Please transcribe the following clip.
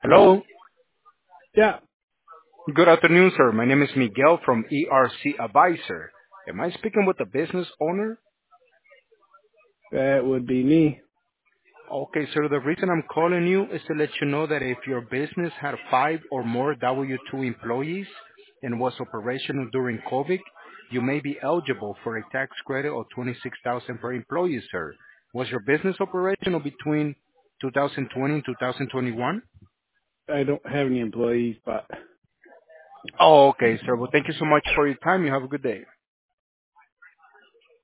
Hello. Hello. Yeah, Good afternoon, sir. My name is Miguel from ERC Advisor. Am I speaking with the business owner? that would be me. Okay, sir. The reason I'm calling you is to let you know that if your business had 5 or more W-2 employees and was operational during COVID, you may be eligible for a tax credit of $26,000 per employee, sir. Was your business operational between 2020 and 2021? I don't have any employees, but Oh, okay, sir. Well, thank you so much for your time. You have a good day.